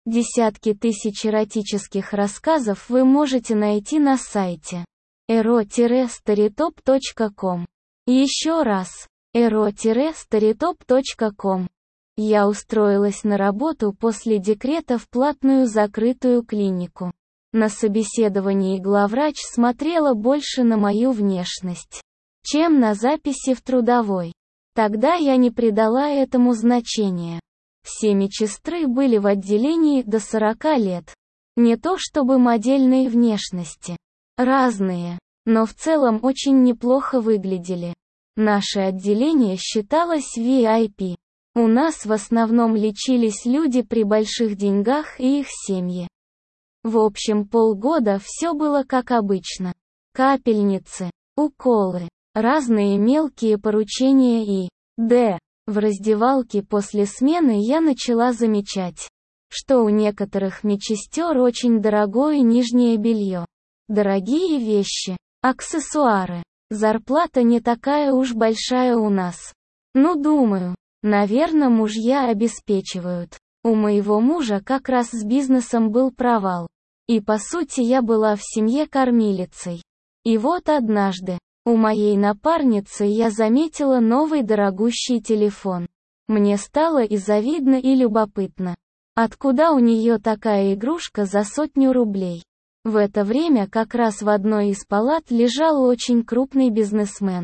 Десятки тысяч эротических рассказов вы можете найти на сайте ero-storytop.com. Еще раз, ero-storytop.com. Я устроилась на работу после декрета в платную закрытую клинику. На собеседовании главврач смотрела больше на мою внешность, чем на записи в трудовой. Тогда я не придала этому значения. Все медсестры были в отделении до 40 лет. Не то чтобы модельной внешности. Разные, но в целом очень неплохо выглядели. Наше отделение считалось VIP. У нас в основном лечились люди при больших деньгах и их семьи. В общем, полгода все было как обычно. Капельницы, уколы, разные мелкие поручения и в раздевалке после смены я начала замечать, что у некоторых медсестер очень дорогое нижнее белье, дорогие вещи, аксессуары. Зарплата не такая уж большая у нас. Ну, думаю, наверное, мужья обеспечивают. У моего мужа как раз с бизнесом был провал. И по сути я была в семье кормилицей. И вот однажды, у моей напарницы я заметила новый дорогущий телефон. Мне стало и завидно, и любопытно. Откуда у нее такая игрушка за 100 рублей? В это время как раз в одной из палат лежал очень крупный бизнесмен.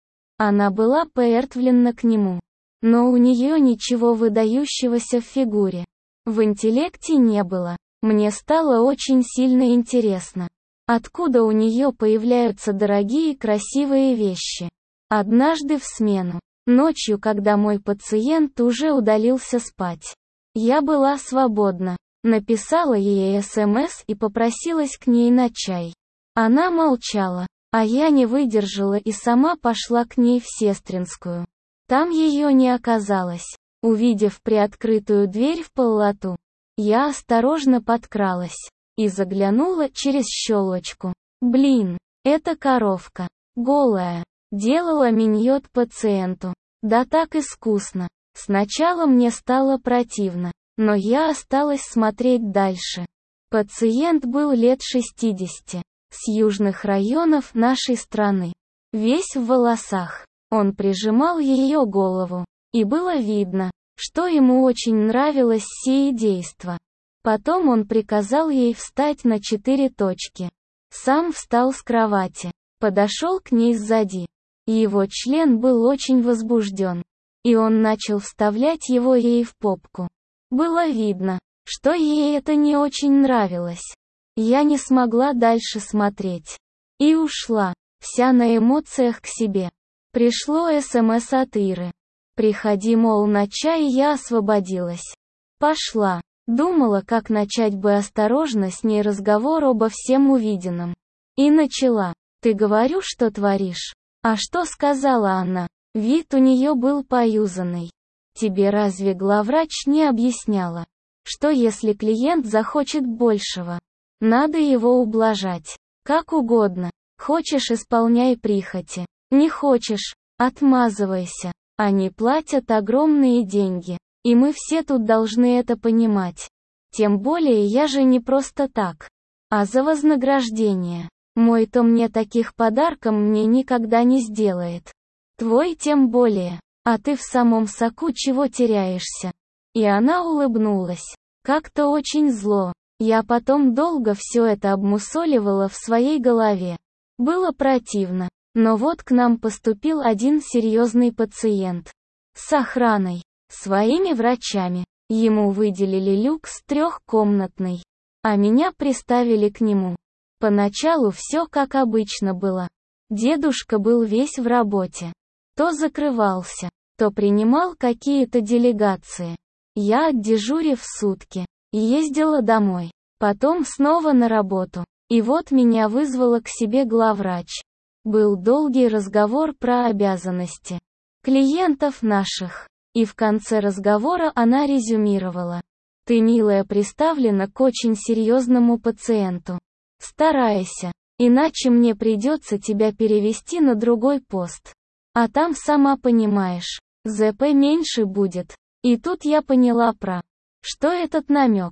Она была привертлена к нему. Но у нее ничего выдающегося в фигуре. В интеллекте не было. Мне стало очень сильно интересно. Откуда у нее появляются дорогие красивые вещи? Однажды в смену, ночью, когда мой пациент уже удалился спать, я была свободна. Написала ей СМС и попросилась к ней на чай. Она молчала, а я не выдержала и сама пошла к ней в Сестринскую. Там ее не оказалось. Увидев приоткрытую дверь в палату, я осторожно подкралась и заглянула через щелочку. Блин, эта коровка, голая, делала миньот пациенту. Да так искусно. Сначала мне стало противно, но я осталась смотреть дальше. Пациент был лет 60, с южных районов нашей страны. Весь в волосах. Он прижимал ее голову, и было видно, что ему очень нравилось сие действо. Потом он приказал ей встать на 4 точки. Сам встал с кровати, подошел к ней сзади. Его член был очень возбужден, и он начал вставлять его ей в попку. Было видно, что ей это не очень нравилось. Я не смогла дальше смотреть. И ушла, вся на эмоциях к себе. Пришло СМС от Иры. Приходи, мол, на чай, я освободилась. Пошла. Думала, как начать бы осторожно с ней разговор обо всем увиденном. И начала. Ты говорю, что творишь? А что сказала она? Вид у нее был поюзанный. Тебе разве главврач не объясняла, что если клиент захочет большего, надо его ублажать? Как угодно. Хочешь — исполняй прихоти. Не хочешь — отмазывайся. Они платят огромные деньги. И мы все тут должны это понимать. Тем более я же не просто так, а за вознаграждение. Мой то мне таких подарком мне никогда не сделает. Твой тем более. А ты в самом соку чего теряешься? И она улыбнулась. Как-то очень зло. Я потом долго все это обмусоливала в своей голове. Было противно. Но вот к нам поступил один серьезный пациент. С охраной. Своими врачами. Ему выделили люкс 3-комнатный. А меня приставили к нему. Поначалу все как обычно было. Дедушка был весь в работе. То закрывался, то принимал какие-то делегации. Я, отдежурив сутки, ездила домой. Потом снова на работу. И вот меня вызвала к себе главврач. Был долгий разговор про обязанности клиентов наших. И в конце разговора она резюмировала. Ты, милая, приставлена к очень серьезному пациенту. Старайся, иначе мне придется тебя перевести на другой пост. А там, сама понимаешь, ЗП меньше будет. И тут я поняла что этот намек.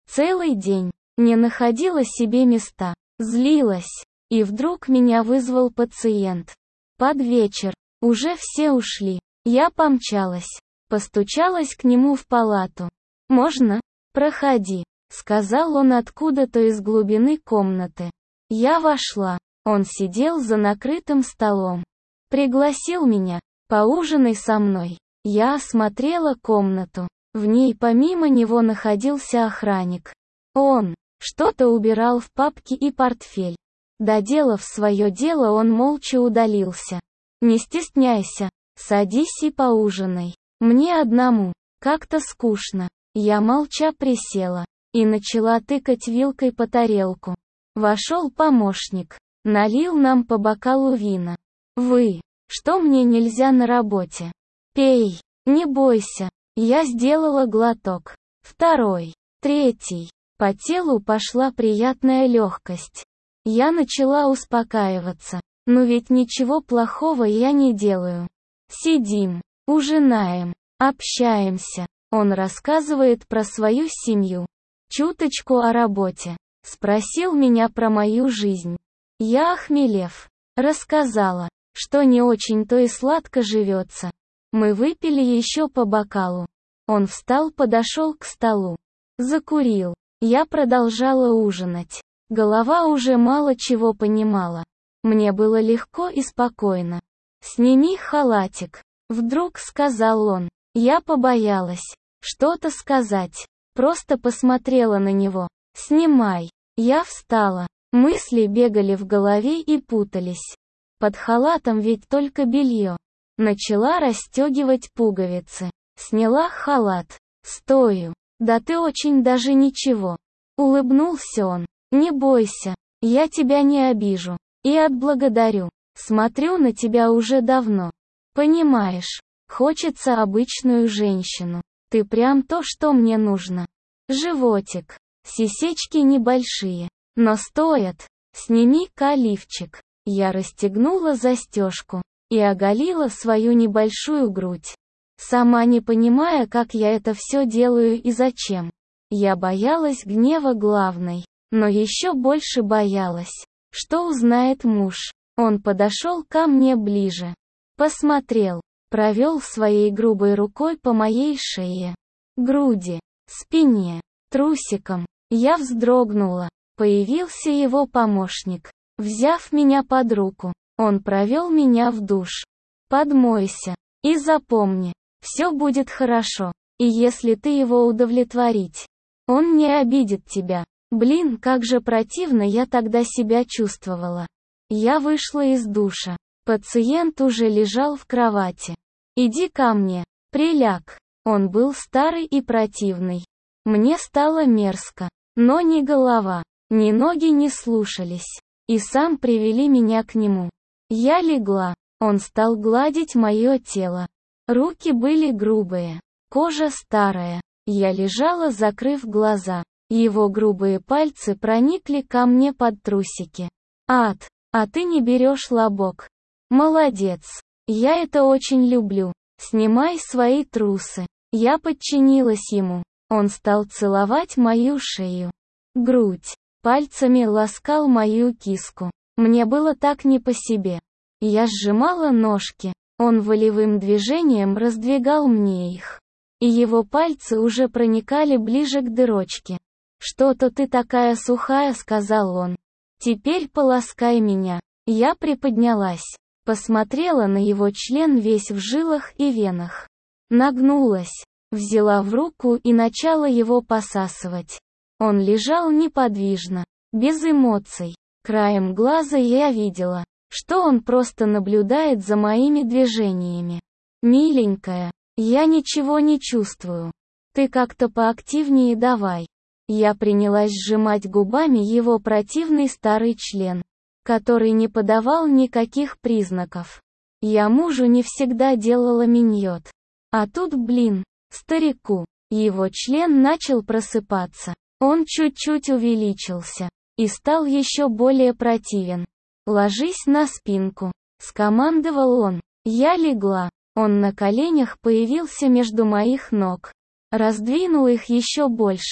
Целый день. Не находила себе места. Злилась. И вдруг меня вызвал пациент. Под вечер. Уже все ушли. Я помчалась. Постучалась к нему в палату. «Можно? Проходи», — сказал он откуда-то из глубины комнаты. Я вошла. Он сидел за накрытым столом. Пригласил меня. «Поужинай со мной». Я осмотрела комнату. В ней помимо него находился охранник. Он что-то убирал в папки и портфель. Доделав свое дело, он молча удалился. «Не стесняйся. Садись и поужинай. Мне одному. Как-то скучно». Я молча присела и начала тыкать вилкой по тарелку. Вошел помощник. Налил нам по бокалу вина. «Вы, что мне нельзя на работе? Пей, не бойся». Я сделала глоток. Второй, третий. По телу пошла приятная легкость. Я начала успокаиваться. Но ведь ничего плохого я не делаю. Сидим, ужинаем, общаемся. Он рассказывает про свою семью. Чуточку о работе. Спросил меня про мою жизнь. Я, охмелев, рассказала, что не очень-то и сладко живется. Мы выпили еще по бокалу. Он встал, подошел к столу. Закурил. Я продолжала ужинать. Голова уже мало чего понимала. Мне было легко и спокойно. «Сними халатик», — вдруг сказал он. Я побоялась что-то сказать. Просто посмотрела на него. «Снимай». Я встала. Мысли бегали в голове и путались. Под халатом ведь только белье. Начала расстегивать пуговицы. Сняла халат. Стою. «Да ты очень даже ничего». Улыбнулся он. «Не бойся. Я тебя не обижу. И отблагодарю. Смотрю на тебя уже давно. Понимаешь, хочется обычную женщину. Ты прям то, что мне нужно. Животик. Сисечки небольшие. Но стоят. Сними-ка лифчик». Я расстегнула застежку и оголила свою небольшую грудь. Сама не понимая, как я это все делаю и зачем. Я боялась гнева главной, но еще больше боялась, что узнает муж. Он подошел ко мне ближе. Посмотрел, провел своей грубой рукой по моей шее, груди, спине, трусикам. Я вздрогнула. Появился его помощник. Взяв меня под руку, он провел меня в душ. «Подмойся. И запомни, все будет хорошо. И если ты его удовлетворить, он не обидит тебя». Блин, как же противно я тогда себя чувствовала. Я вышла из душа. Пациент уже лежал в кровати. «Иди ко мне, приляг». Он был старый и противный. Мне стало мерзко. Но ни голова, ни ноги не слушались. И сам привели меня к нему. Я легла. Он стал гладить мое тело. Руки были грубые. Кожа старая. Я лежала, закрыв глаза. Его грубые пальцы проникли ко мне под трусики. «Ад, а ты не берешь лобок. Молодец. Я это очень люблю. Снимай свои трусы». Я подчинилась ему. Он стал целовать мою шею, грудь. Пальцами ласкал мою киску. Мне было так не по себе. Я сжимала ножки. Он волевым движением раздвигал мне их. И его пальцы уже проникали ближе к дырочке. «Что-то ты такая сухая», — сказал он. «Теперь поласкай меня». Я приподнялась. Посмотрела на его член весь в жилах и венах. Нагнулась. Взяла в руку и начала его посасывать. Он лежал неподвижно, без эмоций. Краем глаза я видела, что он просто наблюдает за моими движениями. «Миленькая, я ничего не чувствую. Ты как-то поактивнее давай». Я принялась сжимать губами его противный старый член, который не подавал никаких признаков. Я мужу не всегда делала миньот. А тут, блин, старику. Его член начал просыпаться. Он чуть-чуть увеличился и стал еще более противен. «Ложись на спинку», — скомандовал он. Я легла. Он на коленях появился между моих ног. Раздвинул их еще больше.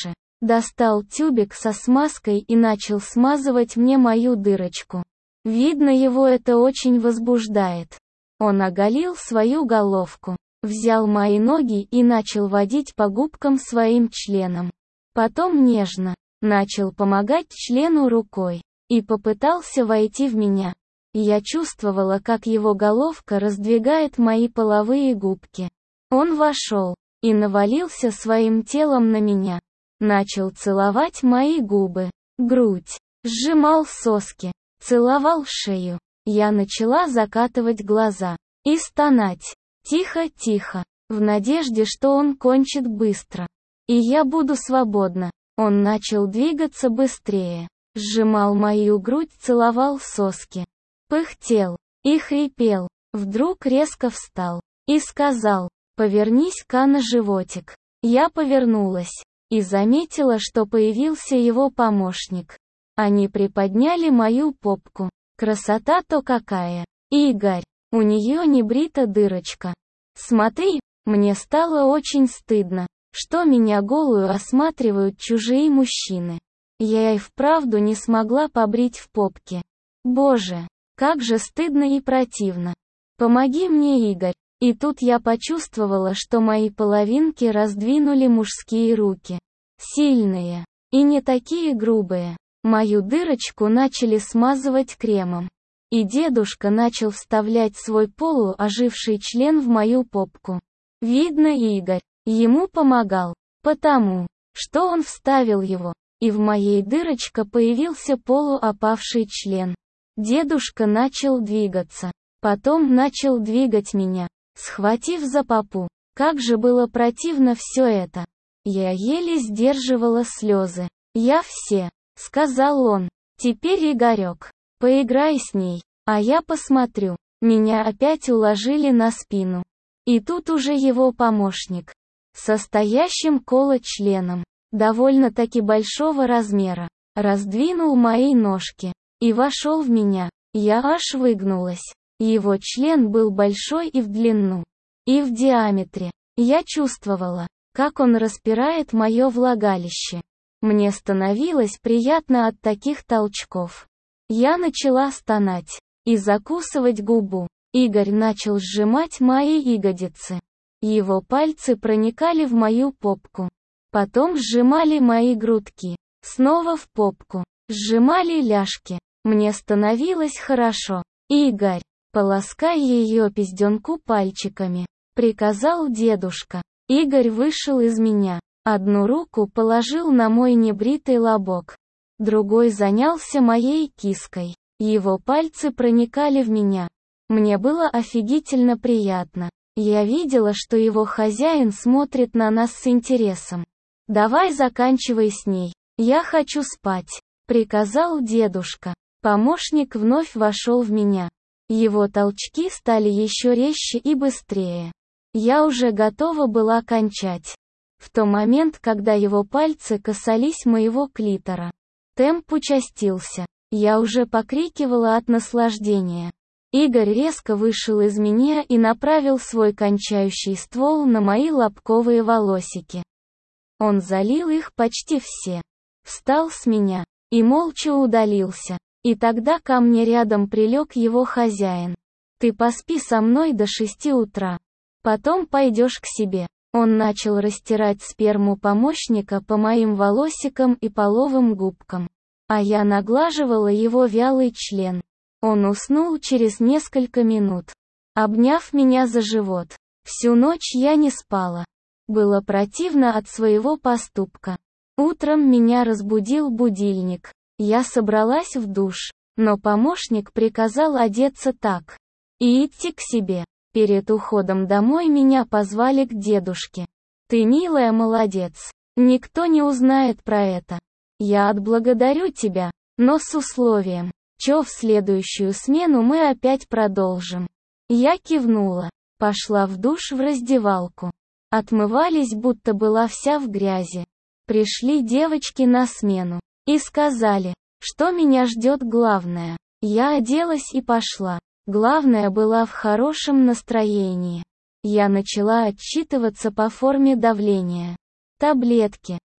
Достал тюбик со смазкой и начал смазывать мне мою дырочку. Видно, его это очень возбуждает. Он оголил свою головку, взял мои ноги и начал водить по губкам своим членом. Потом нежно начал помогать члену рукой и попытался войти в меня. Я чувствовала, как его головка раздвигает мои половые губки. Он вошел и навалился своим телом на меня. Начал целовать мои губы, грудь, сжимал соски, целовал шею. Я начала закатывать глаза и стонать. Тихо, тихо, в надежде, что он кончит быстро. И я буду свободна. Он начал двигаться быстрее. Сжимал мою грудь, целовал соски. Пыхтел и хрипел. Вдруг резко встал и сказал: «Повернись-ка на животик». Я повернулась и заметила, что появился его помощник. Они приподняли мою попку. Красота-то какая! Игорь, у нее не брита дырочка. Смотри, мне стало очень стыдно, что меня голую осматривают чужие мужчины. Я и вправду не смогла побрить в попке. Боже, как же стыдно и противно. Помоги мне, Игорь. И тут я почувствовала, что мои половинки раздвинули мужские руки. Сильные. И не такие грубые. Мою дырочку начали смазывать кремом. И дедушка начал вставлять свой полуоживший член в мою попку. Видно, Игорь ему помогал, потому что он вставил его, и в моей дырочке появился полуопавший член. Дедушка начал двигаться, потом начал двигать меня, схватив за попу. Как же было противно все это. Я еле сдерживала слезы. «Я все», — сказал он. «Теперь, Игорек, поиграй с ней, а я посмотрю». Меня опять уложили на спину. И тут уже его помощник, состоящим коло-членом, довольно-таки большого размера, раздвинул мои ножки и вошел в меня. Я аж выгнулась. Его член был большой и в длину, и в диаметре. Я чувствовала, как он распирает мое влагалище. Мне становилось приятно от таких толчков. Я начала стонать и закусывать губу. Игорь начал сжимать мои ягодицы. Его пальцы проникали в мою попку. Потом сжимали мои грудки. Снова в попку. Сжимали ляжки. Мне становилось хорошо. «Игорь, полоскай ее пизденку пальчиками», — приказал дедушка. Игорь вышел из меня. Одну руку положил на мой небритый лобок. Другой занялся моей киской. Его пальцы проникали в меня. Мне было офигительно приятно. Я видела, что его хозяин смотрит на нас с интересом. «Давай заканчивай с ней. Я хочу спать», — приказал дедушка. Помощник вновь вошел в меня. Его толчки стали еще резче и быстрее. Я уже готова была кончать. В тот момент, когда его пальцы касались моего клитора, темп участился. Я уже покрикивала от наслаждения. Игорь резко вышел из меня и направил свой кончающий ствол на мои лобковые волосики. Он залил их почти все. Встал с меня и молча удалился. И тогда ко мне рядом прилег его хозяин. «Ты поспи со мной до 6 утра. Потом пойдешь к себе». Он начал растирать сперму помощника по моим волосикам и половым губкам. А я наглаживала его вялый член. Он уснул через несколько минут, обняв меня за живот. Всю ночь я не спала. Было противно от своего поступка. Утром меня разбудил будильник. Я собралась в душ, но помощник приказал одеться так и идти к себе. Перед уходом домой меня позвали к дедушке. «Ты, милая, молодец. Никто не узнает про это. Я отблагодарю тебя, но с условием, что в следующую смену мы опять продолжим». Я кивнула, пошла в душ в раздевалку. Отмывались, будто была вся в грязи. Пришли девочки на смену и сказали, что меня ждет главное. Я оделась и пошла. Главное была в хорошем настроении. Я начала отчитываться по форме давления. Таблетки.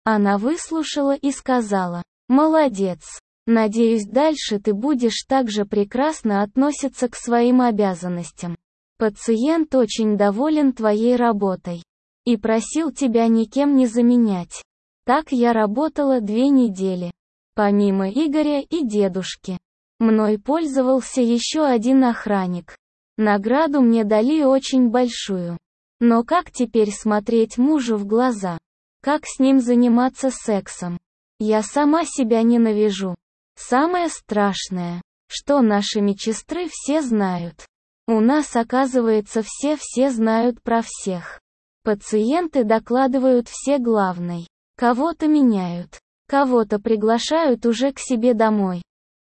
Она выслушала и сказала: «Молодец. Надеюсь, дальше ты будешь так же прекрасно относиться к своим обязанностям. Пациент очень доволен твоей работой и просил тебя никем не заменять». Так я работала 2 недели. Помимо Игоря и дедушки, мной пользовался еще один охранник. Награду мне дали очень большую. Но как теперь смотреть мужу в глаза? Как с ним заниматься сексом? Я сама себя ненавижу. Самое страшное, что наши медсестры все знают. У нас, оказывается, все знают про всех. Пациенты докладывают все главной. Кого-то меняют. Кого-то приглашают уже к себе домой.